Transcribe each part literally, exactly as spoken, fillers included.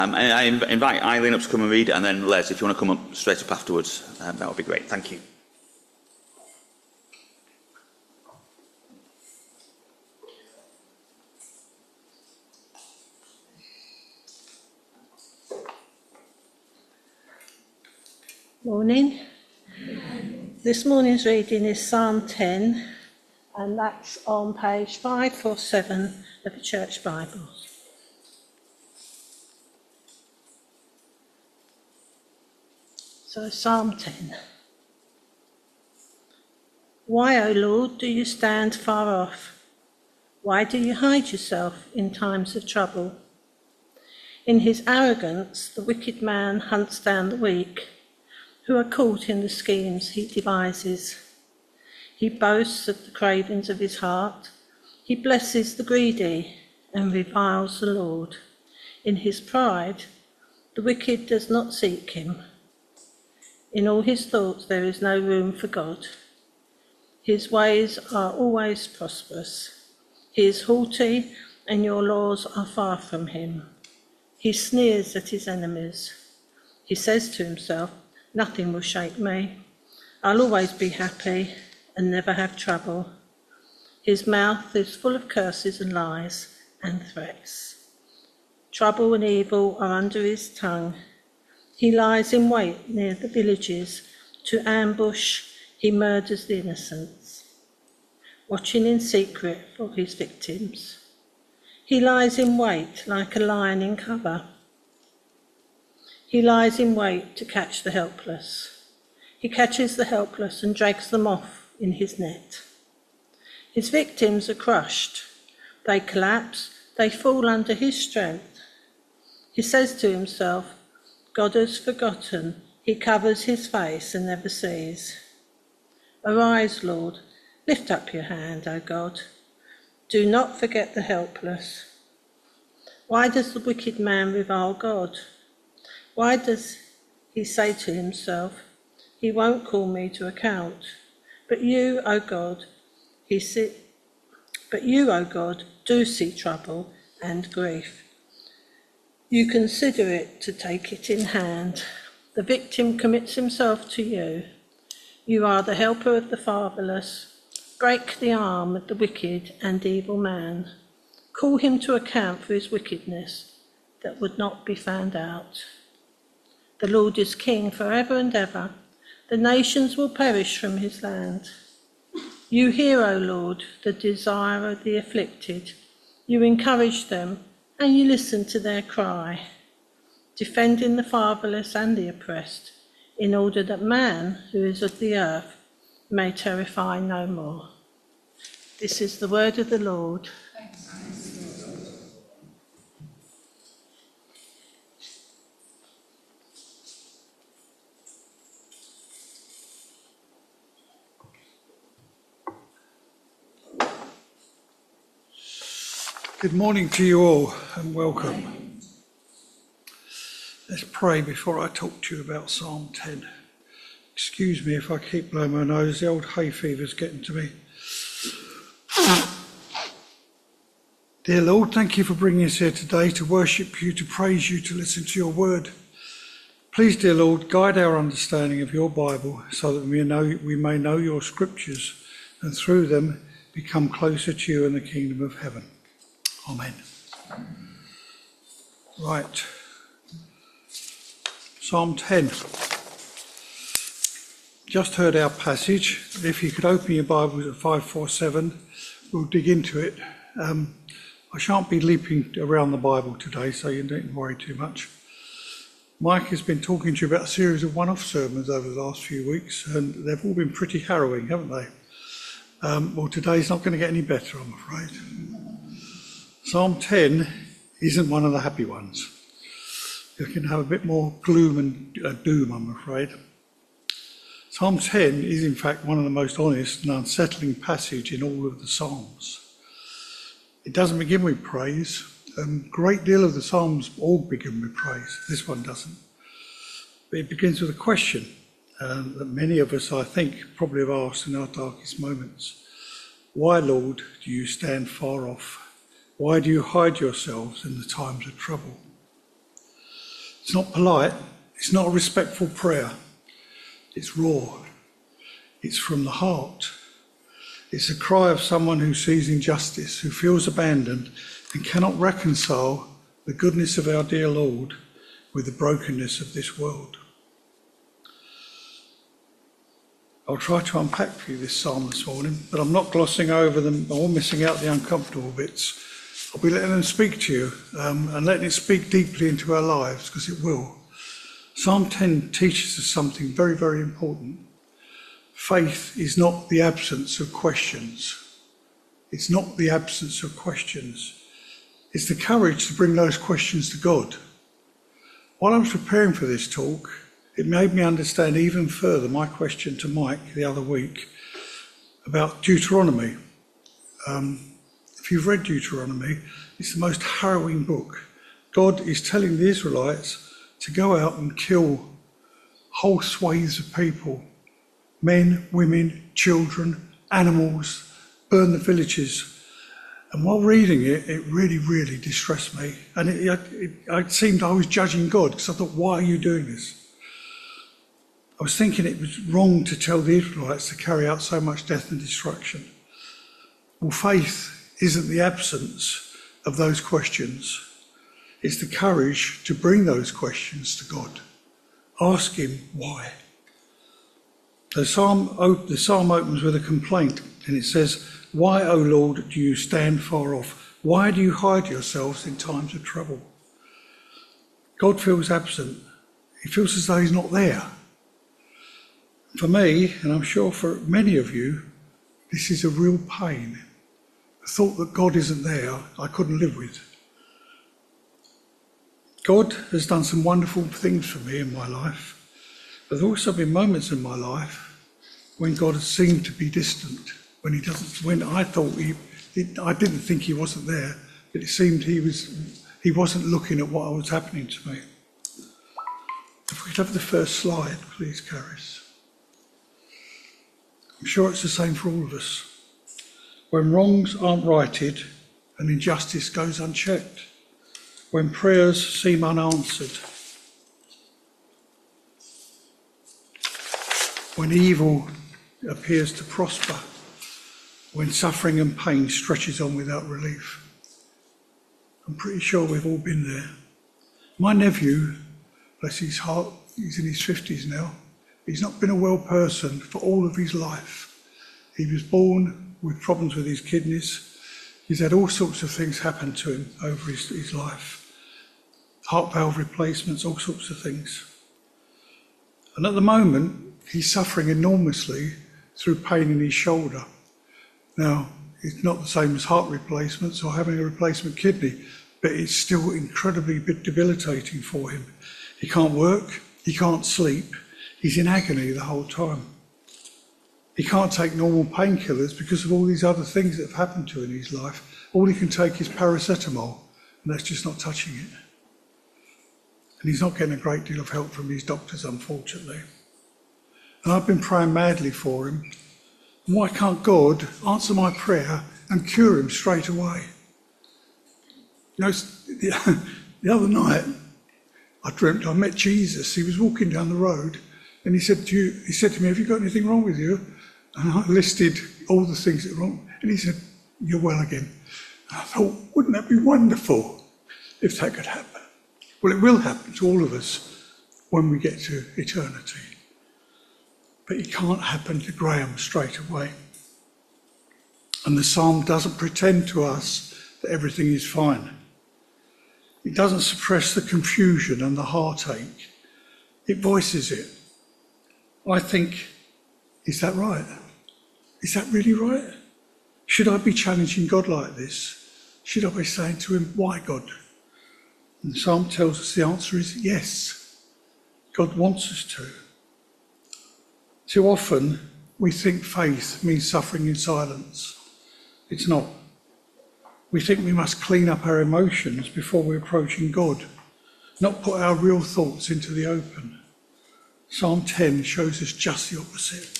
Um, I, I invite Eileen up to come and read it, and then Les, if you want to come up straight up afterwards, um, that would be great. Thank you. Morning. This morning's reading is Psalm ten, and that's on page five forty-seven of the Church Bibles. So Psalm ten. Why, O Lord, do you stand far off? Why do you hide yourself in times of trouble? In his arrogance, the wicked man hunts down the weak, who are caught in the schemes he devises. He boasts of the cravings of his heart. He blesses the greedy and reviles the Lord. In his pride, the wicked does not seek him. In all his thoughts there is no room for God. His ways are always prosperous. He is haughty, and your laws are far from him. He sneers at his enemies. He says to himself, nothing will shake me. I'll always be happy and never have trouble. His mouth is full of curses and lies and threats. Trouble and evil are under his tongue. He lies in wait near the villages. To ambush, he murders the innocents, watching in secret for his victims. He lies in wait like a lion in cover. He lies in wait to catch the helpless. He catches the helpless and drags them off in his net. His victims are crushed. They collapse. They fall under his strength. He says to himself, God has forgotten. He covers his face and never sees. Arise, Lord. Lift up your hand, O God. Do not forget the helpless. Why does the wicked man revile God? Why does he say to himself, he won't call me to account? But you, O God, he see, but you, O God, do see trouble and grief. You consider it to take it in hand. The victim commits himself to you. You are the helper of the fatherless. Break the arm of the wicked and evil man. Call him to account for his wickedness that would not be found out. The Lord is king forever and ever. The nations will perish from his land. You hear, O Lord, the desire of the afflicted. You encourage them and you listen to their cry, defending the fatherless and the oppressed, in order that man, who is of the earth, may terrify no more. This is the word of the Lord. Good morning to you all and welcome. Let's pray before I talk to you about Psalm ten. Excuse me if I keep blowing my nose, the old hay fever's getting to me. Dear Lord, thank you for bringing us here today to worship you, to praise you, to listen to your word. Please, dear Lord, guide our understanding of your Bible so that we know we may know your scriptures and through them become closer to you in the kingdom of heaven. Amen. Right. Psalm ten. Just heard our passage. If you could open your Bibles at five forty-seven, we'll dig into it. Um, I shan't be leaping around the Bible today, so you don't worry too much. Mike has been talking to you about a series of one-off sermons over the last few weeks, and they've all been pretty harrowing, haven't they? Um, well, today's not going to get any better, I'm afraid. Psalm ten isn't one of the happy ones. You can have a bit more gloom and uh, doom, I'm afraid. Psalm ten is in fact one of the most honest and unsettling passages in all of the Psalms. It doesn't begin with praise. A um, great deal of the Psalms all begin with praise. This one doesn't. But it begins with a question uh, that many of us, I think, probably have asked in our darkest moments. Why, Lord, do you stand far off? Why do you hide yourselves in the times of trouble? It's not polite. It's not a respectful prayer. It's raw. It's from the heart. It's a cry of someone who sees injustice, who feels abandoned and cannot reconcile the goodness of our dear Lord with the brokenness of this world. I'll try to unpack for you this psalm this morning, but I'm not glossing over them or missing out the uncomfortable bits. I'll be letting them speak to you um, and letting it speak deeply into our lives, because it will. Psalm ten teaches us something very, very important. Faith is not the absence of questions. It's not the absence of questions. It's the courage to bring those questions to God. While I was preparing for this talk, it made me understand even further my question to Mike the other week about Deuteronomy. Um, if you've read Deuteronomy, it's the most harrowing book. God is telling the Israelites to go out and kill whole swathes of people, men, women, children, animals, burn the villages. And while reading it, it really, really distressed me. And it, it, it, it seemed I was judging God, because I thought, why are you doing this? I was thinking it was wrong to tell the Israelites to carry out so much death and destruction. Well, faith isn't the absence of those questions. It's the courage to bring those questions to God. Ask him why. The psalm, the psalm opens with a complaint, and it says, "Why, O Lord, do you stand far off? Why do you hide yourselves in times of trouble?" God feels absent. He feels as though he's not there. For me, and I'm sure for many of you, this is a real pain. The thought that God isn't there, I couldn't live with. God has done some wonderful things for me in my life. But there have also been moments in my life when God has seemed to be distant, when he doesn't, when I thought he, it, I didn't think he wasn't there, but it seemed he was, he wasn't looking at what was happening to me. If we could have the first slide, please, Caris. I'm sure it's the same for all of us. When wrongs aren't righted and injustice goes unchecked, when prayers seem unanswered, when evil appears to prosper, when suffering and pain stretches on without relief. I'm pretty sure we've all been there. My nephew, bless his heart, he's in his fifties now. He's not been a well person for all of his life. He was born with problems with his kidneys. He's had all sorts of things happen to him over his, his life. Heart valve replacements, all sorts of things. And at the moment, he's suffering enormously through pain in his shoulder. Now, it's not the same as heart replacements or having a replacement kidney, but it's still incredibly debilitating for him. He can't work, he can't sleep, he's in agony the whole time. He can't take normal painkillers because of all these other things that have happened to him in his life. All he can take is paracetamol, and that's just not touching it. And he's not getting a great deal of help from his doctors, unfortunately. And I've been praying madly for him. And why can't God answer my prayer and cure him straight away? You know, the, the other night, I dreamt I met Jesus. He was walking down the road, and he said to you, he said to me, "Have you got anything wrong with you?" And I listed all the things that were wrong. And he said, "You're well again." And I thought, wouldn't that be wonderful if that could happen? Well, it will happen to all of us when we get to eternity. But it can't happen to Graham straight away. And the psalm doesn't pretend to us that everything is fine. It doesn't suppress the confusion and the heartache. It voices it. I think, is that right? Is that really right? Should I be challenging God like this? Should I be saying to him, why God? And the psalm tells us the answer is yes. God wants us to. Too often we think faith means suffering in silence. It's not. We think we must clean up our emotions before we're approaching God, not put our real thoughts into the open. Psalm ten shows us just the opposite.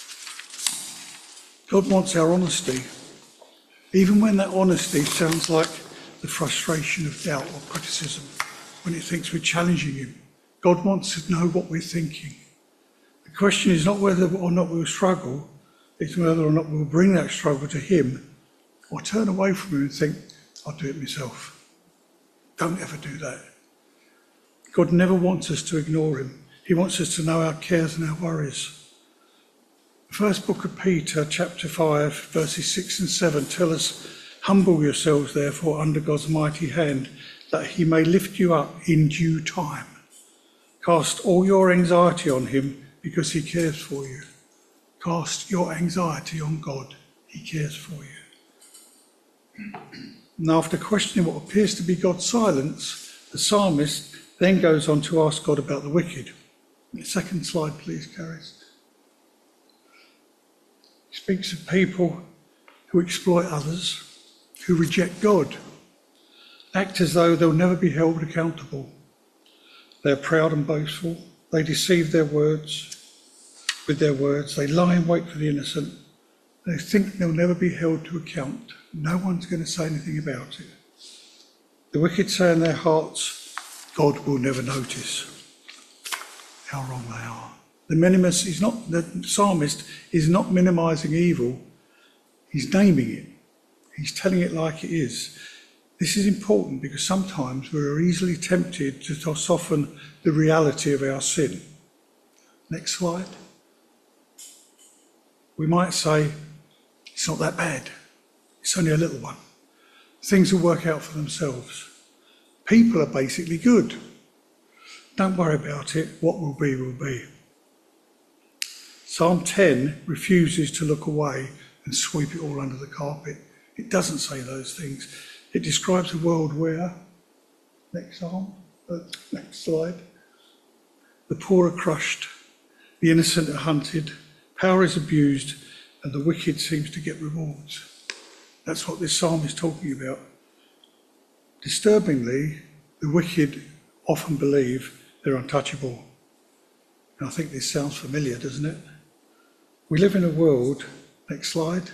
God wants our honesty, even when that honesty sounds like the frustration of doubt or criticism. when it thinks we're challenging him. God wants to know what we're thinking. The question is not whether or not we'll struggle, it's whether or not we'll bring that struggle to him or turn away from him and think, I'll do it myself. Don't ever do that. God never wants us to ignore him. He wants us to know our cares and our worries. The first book of Peter, chapter five, verses six and seven, tell us, humble yourselves, therefore, under God's mighty hand, that he may lift you up in due time. Cast all your anxiety on him, because he cares for you. Cast your anxiety on God. He cares for you. And after questioning what appears to be God's silence, the psalmist then goes on to ask God about the wicked. The second slide, please, Caris. He speaks of people who exploit others, who reject God, act as though they'll never be held accountable. They are proud and boastful. They deceive their words with their words. They lie in wait for the innocent. They think they'll never be held to account. No one's going to say anything about it. The wicked say in their hearts, God will never notice. How wrong they are. The minimus is not, the psalmist is not minimising evil. He's naming it. He's telling it like it is. This is important because sometimes we're easily tempted to soften the reality of our sin. Next slide. We might say, it's not that bad. It's only a little one. Things will work out for themselves. People are basically good. Don't worry about it. What will be, will be. Psalm ten refuses to look away and sweep it all under the carpet. It doesn't say those things. It describes a world where, next psalm, uh, next slide, the poor are crushed, the innocent are hunted, power is abused, and the wicked seems to get rewards. That's what this psalm is talking about. Disturbingly, the wicked often believe they're untouchable. And I think this sounds familiar, doesn't it? We live in a world, next slide,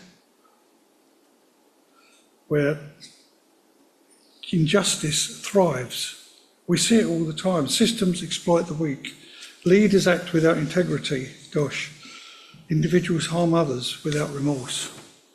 where injustice thrives. We see it all the time. Systems exploit the weak. Leaders act without integrity. Gosh. Individuals harm others without remorse.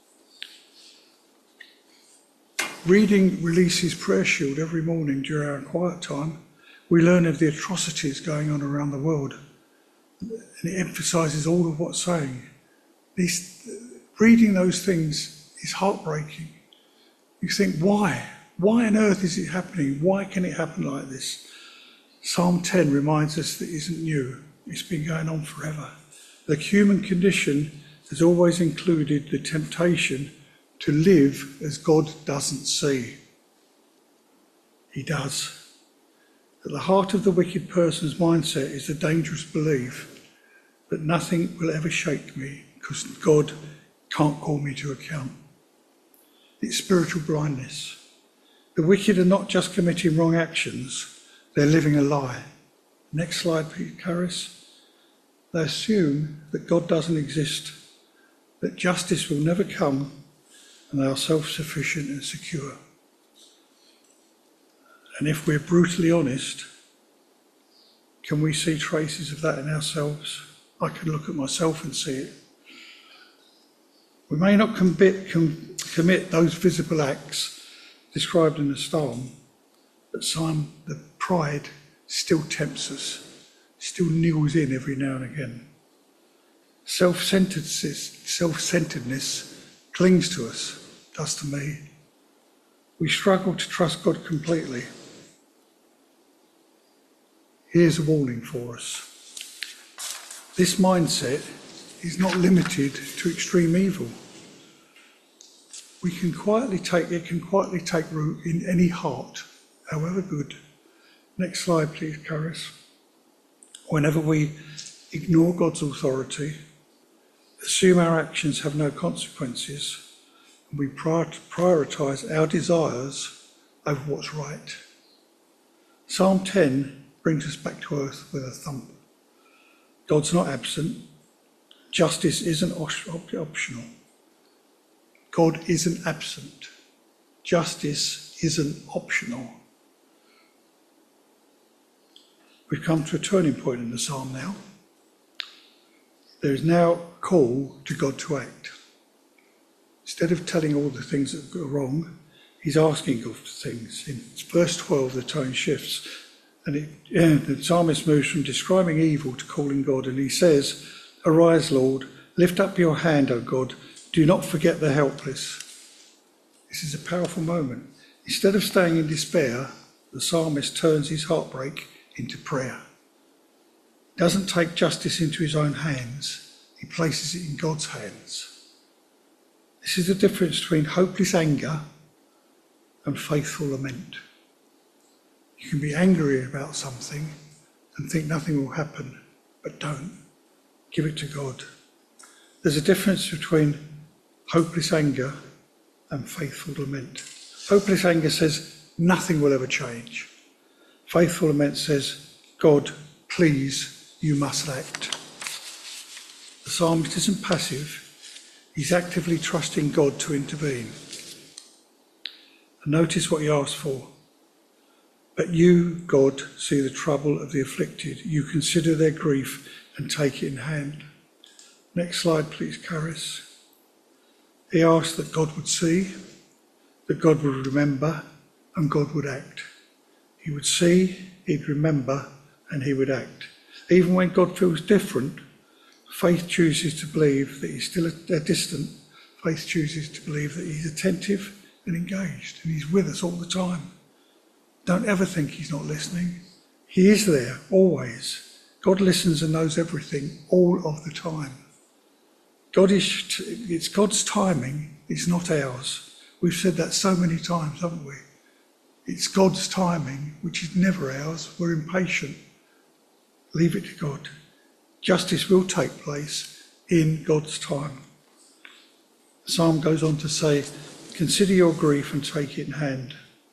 Reading Release's prayer shield every morning during our quiet time, we learn of the atrocities going on around the world. And it emphasises all of what's saying. These, reading those things is heartbreaking. You think, why? Why on earth is it happening? Why can it happen like this? Psalm ten reminds us that it isn't new. It's been going on forever. The human condition has always included the temptation to live as God doesn't see. He does. At the heart of the wicked person's mindset is the dangerous belief that nothing will ever shake me because God can't call me to account. It's spiritual blindness. The wicked are not just committing wrong actions, they're living a lie. Next slide, please, Caris. They assume that God doesn't exist, that justice will never come, and they are self-sufficient and secure. And if we're brutally honest, can we see traces of that in ourselves? I can look at myself and see it. We may not commit, com, commit those visible acts described in the psalm, but some, the pride still tempts us, still kneels in every now and again. Self-centeredness, self-centeredness clings to us, does to me. We struggle to trust God completely. Here's a warning for us. This mindset is not limited to extreme evil. We can quietly take, it can quietly take root in any heart, however good. Next slide, please, Caris. Whenever we ignore God's authority, assume our actions have no consequences, and we prioritise our desires over what's right. Psalm ten brings us back to earth with a thump. God's not absent. Justice isn't optional. God isn't absent. Justice isn't optional. We've come to a turning point in the psalm now. There is now a call to God to act. Instead of telling all the things that go wrong, he's asking God for things. In verse twelve, the tone shifts, and it, yeah, the psalmist moves from describing evil to calling God, and he says, "Arise, Lord, lift up your hand, O God, do not forget the helpless." This is a powerful moment. Instead of staying in despair, the psalmist turns his heartbreak into prayer. He doesn't take justice into his own hands, he places it in God's hands. This is the difference between hopeless anger and faithful lament. You can be angry about something and think nothing will happen, but don't. Give it to God. There's a difference between hopeless anger and faithful lament. Hopeless anger says nothing will ever change. Faithful lament says, God, please, you must act. The psalmist isn't passive, he's actively trusting God to intervene. And notice what he asks for. But you, God, see the trouble of the afflicted. You consider their grief and take it in hand. Next slide, please, Caris. He asked that God would see, that God would remember, and God would act. He would see, he'd remember, and he would act. Even when God feels different, faith chooses to believe that he's still a, a distant. Faith chooses to believe that he's attentive and engaged, and he's with us all the time. Don't ever think he's not listening. He is there, always. God listens and knows everything, all of the time. God is, it's God's timing, it's not ours. We've said that so many times, haven't we? It's God's timing, which is never ours. We're impatient. Leave it to God. Justice will take place in God's time. The psalm goes on to say, consider your grief and take it in hand.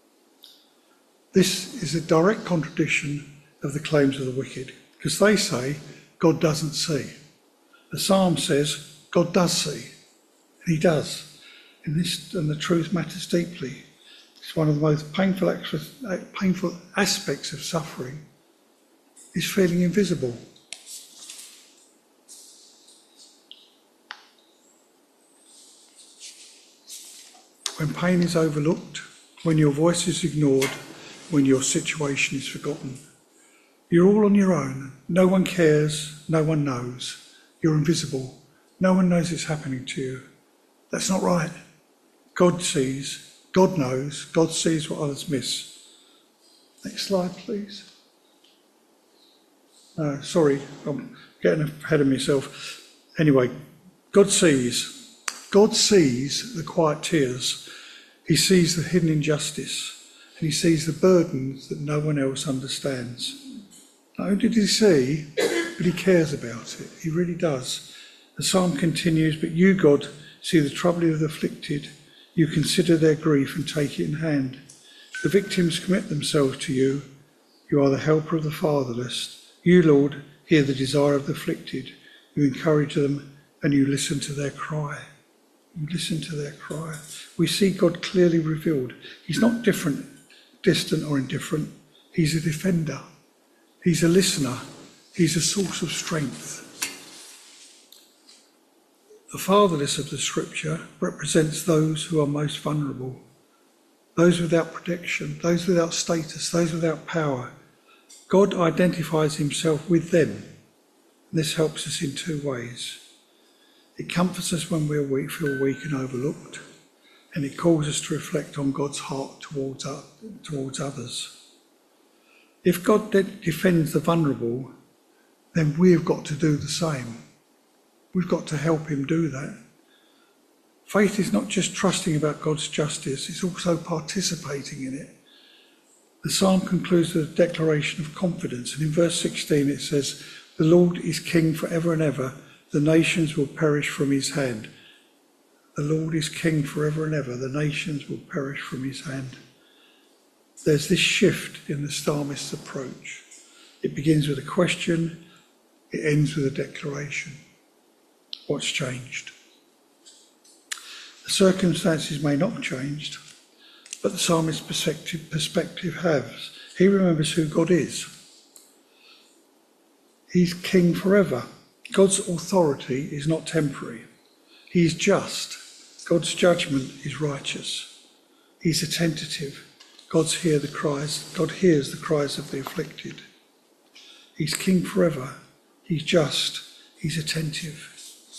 This is a direct contradiction of the claims of the wicked, because they say God doesn't see. The psalm says God does see, and he does. In this, and the truth matters deeply. It's one of the most painful, painful aspects of suffering is feeling invisible. When pain is overlooked, when your voice is ignored, when your situation is forgotten, you're all on your own. No one cares, no one knows. You're invisible. No one knows it's happening to you. That's not right. God sees, God knows, God sees what others miss. Next slide, please. No, sorry, I'm getting ahead of myself. Anyway, God sees. God sees the quiet tears. He sees the hidden injustice. And he sees the burdens that no one else understands. Not only did he see, but he cares about it. He really does. The psalm continues, but you, God, see the trouble of the afflicted. You consider their grief and take it in hand. The victims commit themselves to you. You are the helper of the fatherless. You, Lord, hear the desire of the afflicted. You encourage them and you listen to their cry. You listen to their cry. We see God clearly revealed. He's not different, distant or indifferent. He's a defender. He's a listener. He's a source of strength. The fatherless of the scripture represents those who are most vulnerable, those without protection, those without status, those without power. God identifies himself with them. This helps us in two ways. It comforts us when we weak, feel weak and overlooked, and it calls us to reflect on God's heart towards, our, towards others. If God de- defends the vulnerable, then we've got to do the same. We've got to help him do that. Faith is not just trusting about God's justice, it's also participating in it. The psalm concludes with a declaration of confidence, and in verse sixteen it says, the Lord is king forever and ever, the nations will perish from his hand. The Lord is king forever and ever, the nations will perish from his hand. There's this shift in the psalmist's approach. It begins with a question, it ends with a declaration. What's changed? The circumstances may not have changed, but the psalmist's perspective, perspective has. He remembers who God is. He's king forever. God's authority is not temporary. He is just. God's judgment is righteous. He's attentive. God's hear the cries. God hears the cries of the afflicted. He's king forever. He's just. He's attentive.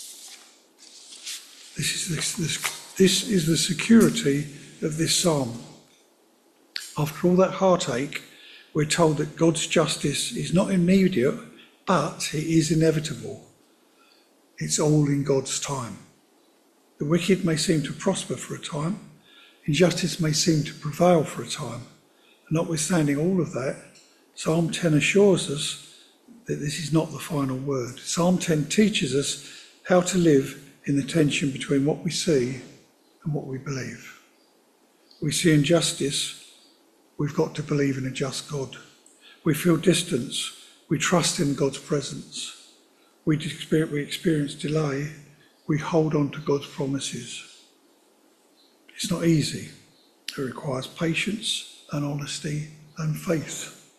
This is this, this, this is the security of this psalm. After all that heartache, we're told that God's justice is not immediate, but it is inevitable. It's all in God's time. The wicked may seem to prosper for a time. Injustice may seem to prevail for a time. And notwithstanding all of that, Psalm ten assures us that this is not the final word. Psalm ten teaches us how to live in the tension between what we see and what we believe. We see injustice, we've got to believe in a just God. We feel distance, we trust in God's presence. We experience, we experience delay, we hold on to God's promises. It's not easy. It requires patience and honesty and faith.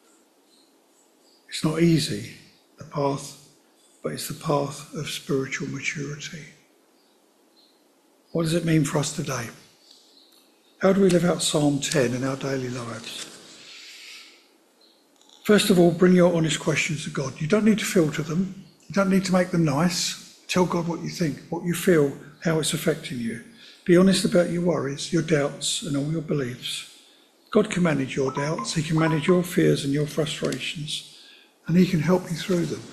It's not easy, the path, but it's the path of spiritual maturity. What does it mean for us today? How do we live out Psalm ten in our daily lives? First of all, bring your honest questions to God. You don't need to filter them. You don't need to make them nice. Tell God what you think, what you feel, how it's affecting you. Be honest about your worries, your doubts, and all your beliefs. God can manage your doubts. He can manage your fears and your frustrations, and he can help you through them.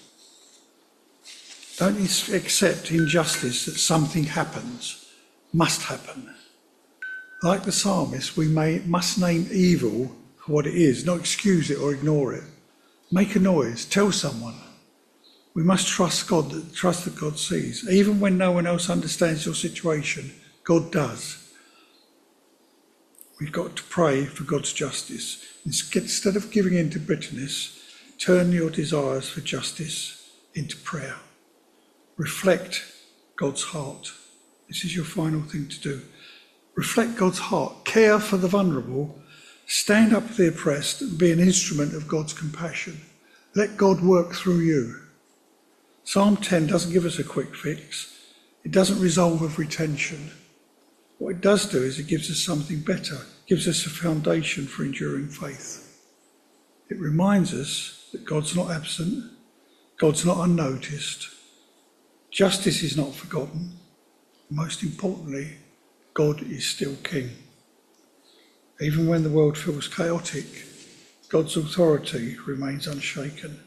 Don't accept injustice that something happens, must happen. Like the psalmist, we may must name evil for what it is, not excuse it or ignore it. Make a noise, tell someone. We must trust God, trust that God sees. Even when no one else understands your situation, God does. We've got to pray for God's justice. Instead of giving in to bitterness, turn your desires for justice into prayer. Reflect God's heart. This is your final thing to do. Reflect God's heart. Care for the vulnerable. Stand up for the oppressed and be an instrument of God's compassion. Let God work through you. Psalm ten doesn't give us a quick fix. It doesn't resolve every tension. What it does do is it gives us something better. It gives us a foundation for enduring faith. It reminds us that God's not absent. God's not unnoticed. Justice is not forgotten. Most importantly, God is still king. Even when the world feels chaotic, God's authority remains unshaken.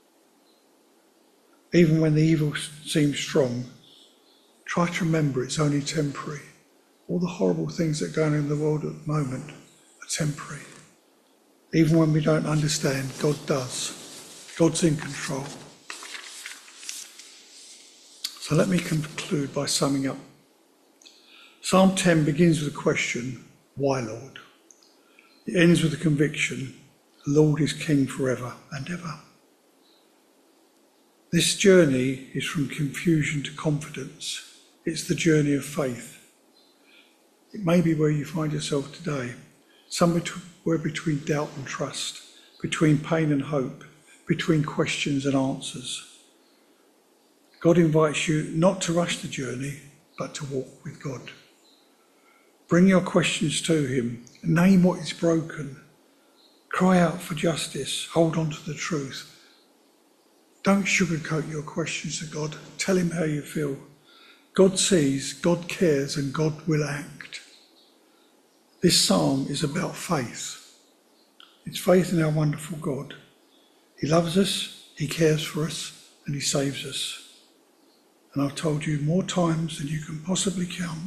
Even when the evil seems strong, try to remember it's only temporary. All the horrible things that are going on in the world at the moment are temporary. Even when we don't understand, God does. God's in control. So let me conclude by summing up. Psalm ten begins with a question, why, Lord? It ends with a conviction, the Lord is king forever and ever. This journey is from confusion to confidence. It's the journey of faith. It may be where you find yourself today, somewhere between doubt and trust, between pain and hope, between questions and answers. God invites you not to rush the journey, but to walk with God. Bring your questions to him. Name what is broken. Cry out for justice. Hold on to the truth. Don't sugarcoat your questions to God. Tell him how you feel. God sees, God cares, and God will act. This psalm is about faith. It's faith in our wonderful God. He loves us, he cares for us, and he saves us. And I've told you more times than you can possibly count.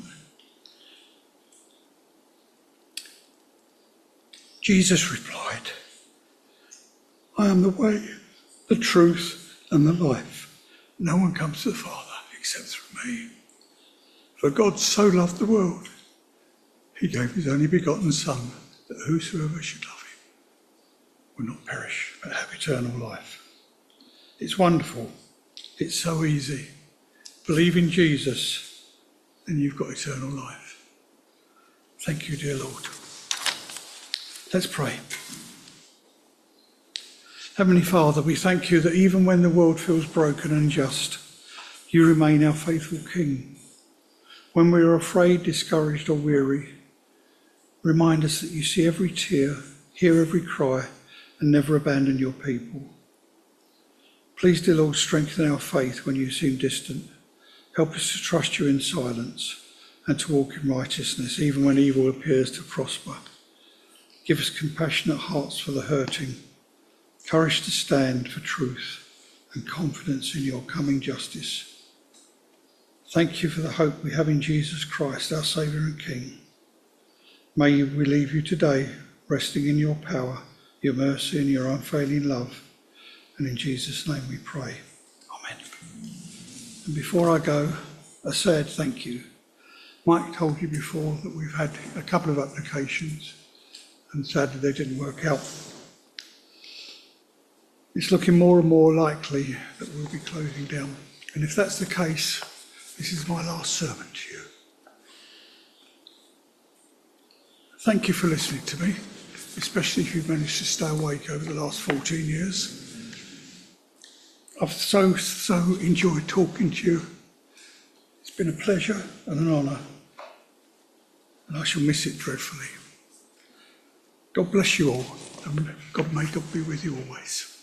Jesus replied, I am the way, the truth, and the life. No one comes to the Father except through me. For God so loved the world, he gave his only begotten Son, that whosoever should love him will not perish, but have eternal life. It's wonderful. It's so easy. Believe in Jesus, and you've got eternal life. Thank you, dear Lord. Let's pray. Heavenly Father, we thank you that even when the world feels broken and unjust, you remain our faithful King. When we are afraid, discouraged or weary, remind us that you see every tear, hear every cry, and never abandon your people. Please, dear Lord, strengthen our faith when you seem distant. Help us to trust you in silence and to walk in righteousness, even when evil appears to prosper. Give us compassionate hearts for the hurting, courage to stand for truth, and confidence in your coming justice. Thank you for the hope we have in Jesus Christ, our Saviour and King. May we leave you today, resting in your power, your mercy and your unfailing love. And in Jesus' name we pray. Amen. And before I go, a sad thank you. Mike told you before that we've had a couple of applications, and sadly they didn't work out. It's looking more and more likely that we'll be closing down. And if that's the case, this is my last sermon to you. Thank you for listening to me, especially if you've managed to stay awake over the last fourteen years. I've so, so enjoyed talking to you. It's been a pleasure and an honour, and I shall miss it dreadfully. God bless you all, and God may God be with you always.